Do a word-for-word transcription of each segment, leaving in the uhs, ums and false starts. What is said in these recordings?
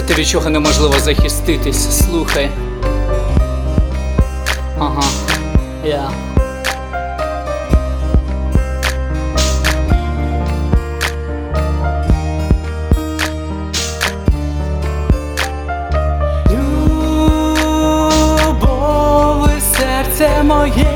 Це те, від чого неможливо захиститись. Слухай. Ага, я yeah. Серце моє,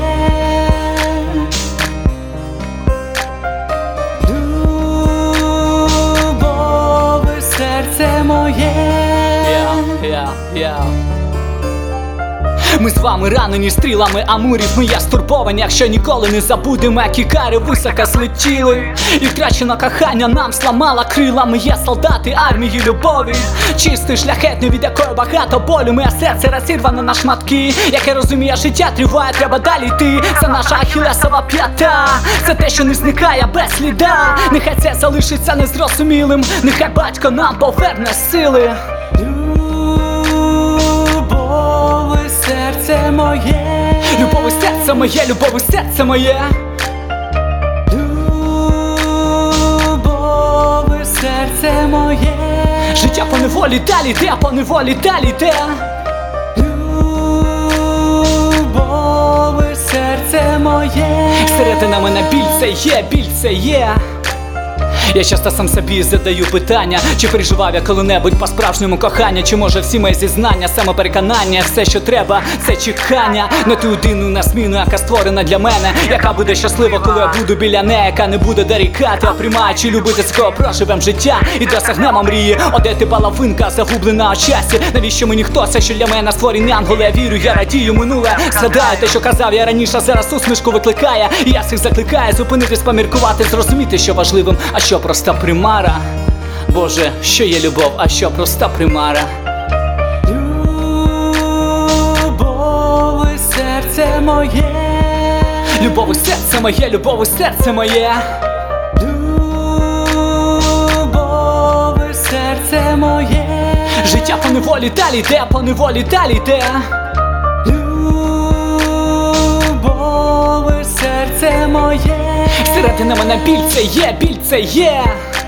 любове серце моє. Yeah, yeah, yeah. Ми з вами ранені стрілами амурів. Ми є стурбовані, якщо ніколи не забудемо, які кари високо злетіли. І втрачено кохання нам сламала крила. Ми є солдати армії любові, чистий, шляхетний, від якої багато болю. Моє серце розірвано на шматки, яке розуміє, життя триває, треба далі йти. Це наша ахілесова п'ята, це те, що не зникає без сліда. Нехай це залишиться незрозумілим, нехай батько нам поверне сили. Серце моє, любове серце моє, любове серце моє. Любове серце моє. Життя по неволі далі йде, по неволі далі йде. Любове серце моє. Всередина мене біль це є, біль це є. Я часто сам собі задаю питання, чи переживав я коли-небудь по-справжньому кохання, чи може всі мої зізнання, самопереконання, все, що треба, це чекання на ту людину на зміну, яка створена для мене, яка буде щаслива, коли я буду біля неї, яка не буде дорікати, а приймає, чи любити, з кого проживем життя і досягнемо мрії. Оде ти балавинка, загублена у часі. Навіщо мені хтось, що для мене створені ангели? Я вірю, я радію минуле. Згадаю те, що казав я раніше, зараз усмішку викликає. І я всіх закликаю зупинитись, поміркувати, зрозуміти, що важливим, а що проста примара. Боже, що є любов, а що проста примара. Любове серце моє, любове серце моє, любове серце моє. Любове серце моє. Життя по неволі далі йде, по неволі далі йде. Любове серце моє. Всередина мене біль це є, біль це є.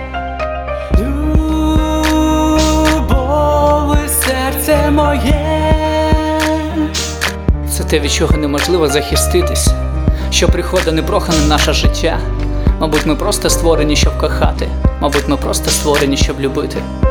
Любове серце моє. Це те, від чого неможливо захиститись, що приходить непрохане в наше життя. Мабуть, ми просто створені, щоб кохати. Мабуть, ми просто створені, щоб любити.